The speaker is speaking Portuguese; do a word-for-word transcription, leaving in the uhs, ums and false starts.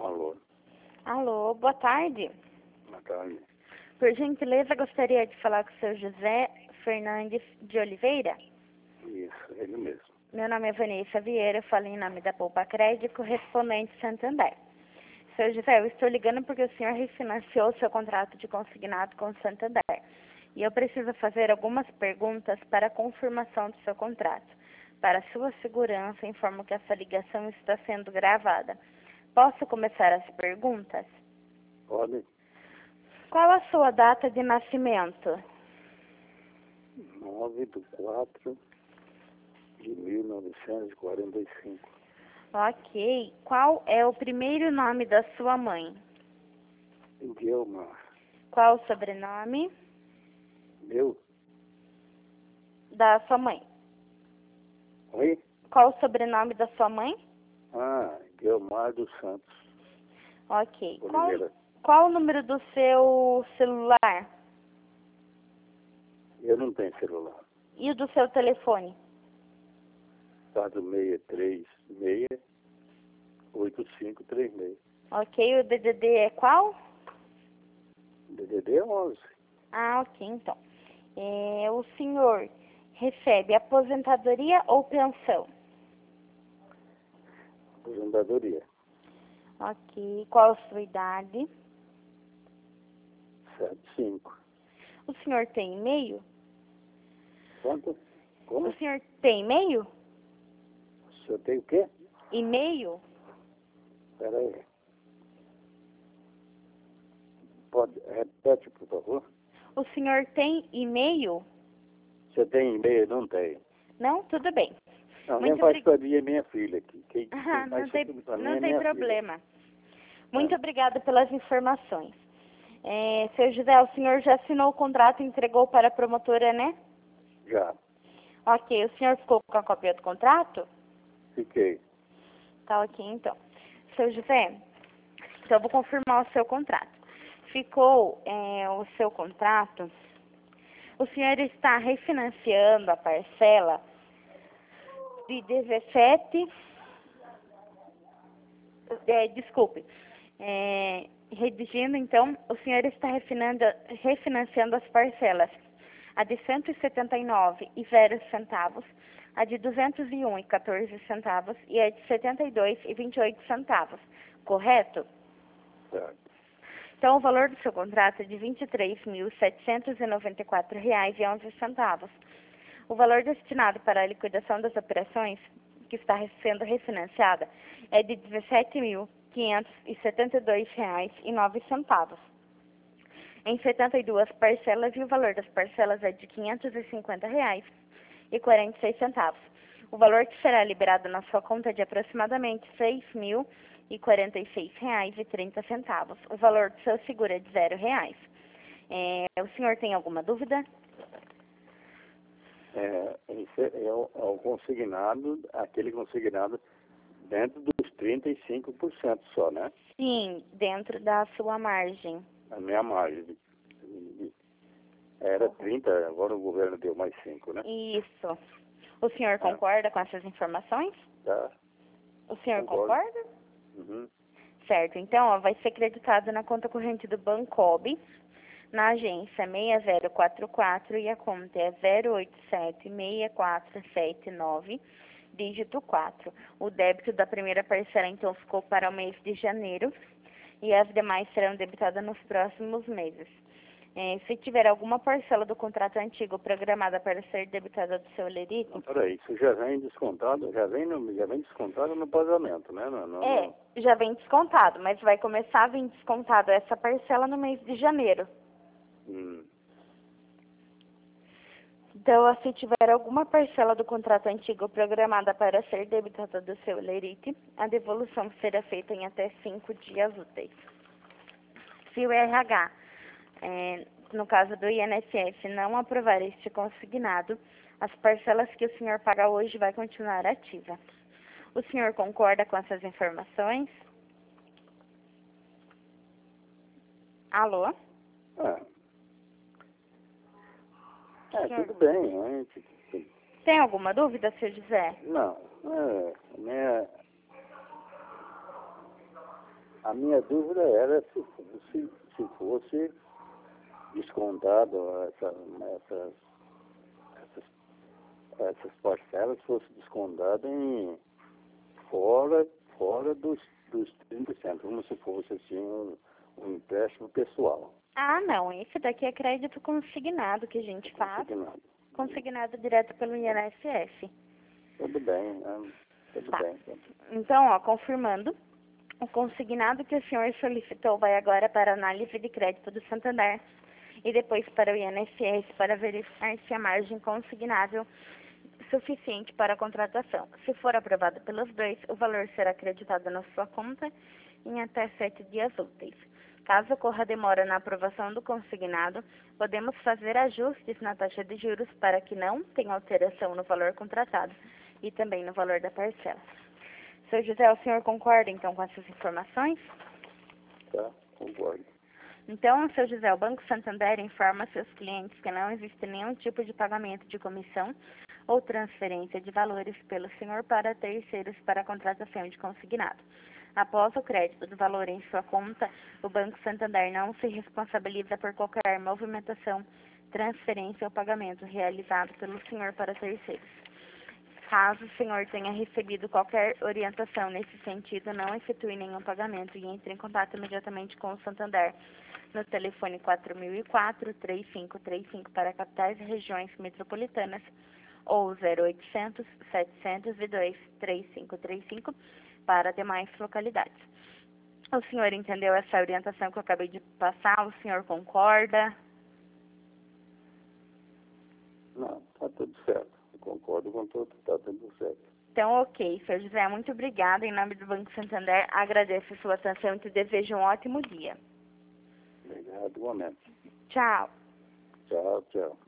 Alô, Alô, boa tarde. boa tarde. Por gentileza, gostaria de falar com o seu José Fernandes de Oliveira. Isso, ele mesmo. Meu nome é Vanessa Vieira, eu falo em nome da Poupa Crédito, correspondente Santander. Seu José, eu estou ligando porque o senhor refinanciou seu contrato de consignado com o Santander. E eu preciso fazer algumas perguntas para a confirmação do seu contrato. Para sua segurança, informo que essa ligação está sendo gravada. Posso começar as perguntas? Pode? Qual a sua data de nascimento? nove de quatro de mil novecentos e quarenta e cinco. Ok. Qual é o primeiro nome da sua mãe? Guilmar. Qual o sobrenome Meu? da sua mãe? Oi? Qual o sobrenome da sua mãe? Ah, Guilmar dos Santos. Ok. Qual, Oliveira. qual o número do seu celular? Eu não tenho celular. E o do seu telefone? quatro seis três seis oito cinco três seis. Ok. O D D D é qual? D D D é onze. Ah, ok, então. É, o senhor recebe aposentadoria ou pensão? Aposentadoria. Ok. Qual a sua idade? setenta e cinco. O senhor tem e-mail? Quanto? Como? O senhor tem e-mail? O senhor tem o quê? E-mail? Espera aí. Pode, repete, por favor. O senhor tem e-mail? Você tem e-mail? Não tem. Não? Tudo bem. Não, Muito quem faz obri- para mim é minha filha aqui. Quem, Ah, quem faz não isso tem, tudo para mim não é tem minha problema. filha. Muito É. obrigada pelas informações. É, seu José, o senhor já assinou o contrato e entregou para a promotora, né? Já. Ok, o senhor ficou com a cópia do contrato? Fiquei. Tá ok, então. Seu José, então eu vou confirmar o seu contrato. Ficou é, o seu contrato, o senhor está refinanciando a parcela de dezessete, é, desculpe, é, redigindo então, o senhor está refinando, refinanciando as parcelas, a de cento e setenta e nove e zero centavos, a de duzentos e um e quatorze centavos e a de setenta e dois e vinte e oito centavos, correto? Certo. Então, o valor do seu contrato é de vinte e três mil setecentos e noventa e quatro reais e onze centavos. O valor destinado para a liquidação das operações que está sendo refinanciada é de dezessete mil quinhentos e setenta e dois reais e nove centavos. Em setenta e duas parcelas, e o valor das parcelas é de quinhentos e cinquenta reais e quarenta e seis centavos. O valor que será liberado na sua conta é de aproximadamente seis mil e quarenta e seis reais e trinta centavos. O valor do seu seguro é de zero reais. É, o senhor tem alguma dúvida? É, esse é, o, é o consignado, aquele consignado dentro dos trinta e cinco por cento só, né? Sim, dentro da sua margem. A minha margem. Era trinta, agora o governo deu mais cinco, né? Isso. O senhor concorda com essas informações? Tá. O senhor Concordo. concorda? Uhum. Certo. Então, ó, vai ser creditado na conta corrente do Bancob, na agência seis zero quatro quatro e a conta é zero oito sete seis quatro sete nove, dígito quatro. O débito da primeira parcela, então, ficou para o mês de janeiro e as demais serão debitadas nos próximos meses. É, se tiver alguma parcela do contrato antigo programada para ser debitada do seu lerite, Então, peraí, isso já vem descontado, já vem, no, já vem descontado no pagamento, né? No, no, é, no... já vem descontado, mas vai começar a vir descontado essa parcela no mês de janeiro. Hum. Então, se tiver alguma parcela do contrato antigo programada para ser debitada do seu lerite, a devolução será feita em até cinco dias úteis. Se o R H, é, no caso do I N S S, não aprovar este consignado, as parcelas que o senhor paga hoje vai continuar ativa. O senhor concorda com essas informações? Alô? É, é Senhor, tudo bem, né? tem alguma dúvida, seu José? Não, é, a minha... A minha dúvida era se fosse, se fosse descontado essa, essas, essas, essas parcelas, fosse descontado em fora, fora dos, dos trinta por cento, como se fosse assim um, um empréstimo pessoal. Ah, não. Esse daqui é crédito consignado que a gente faz. Consignado. Consignado direto pelo I N S S. Tudo bem, né? Tudo Tá. bem. Então, ó, confirmando, o consignado que o senhor solicitou vai agora para a análise de crédito do Santander e depois para o I N S S para verificar se a margem consignável suficiente para a contratação. Se for aprovado pelos dois, o valor será acreditado na sua conta em até sete dias úteis. Caso ocorra demora na aprovação do consignado, podemos fazer ajustes na taxa de juros para que não tenha alteração no valor contratado e também no valor da parcela. Seu José, o senhor concorda então com essas informações? Tá, concordo. Então, seu José, o Banco Santander informa seus clientes que não existe nenhum tipo de pagamento de comissão ou transferência de valores pelo senhor para terceiros para a contratação de consignado. Após o crédito do valor em sua conta, o Banco Santander não se responsabiliza por qualquer movimentação, transferência ou pagamento realizado pelo senhor para terceiros. Caso o senhor tenha recebido qualquer orientação nesse sentido, não efetue nenhum pagamento e entre em contato imediatamente com o Santander no telefone quatro mil e quatro, três cinco três cinco para capitais e regiões metropolitanas ou zero oitocentos, setecentos e dois, três cinco três cinco para demais localidades. O senhor entendeu essa orientação que eu acabei de passar? O senhor concorda? Não, tá tudo certo. Eu concordo com tudo, tá tudo certo. Então, ok, senhor José, muito obrigada. Em nome do Banco Santander, agradeço a sua atenção e te desejo um ótimo dia. Obrigado, igualmente. Tchau. Tchau, tchau.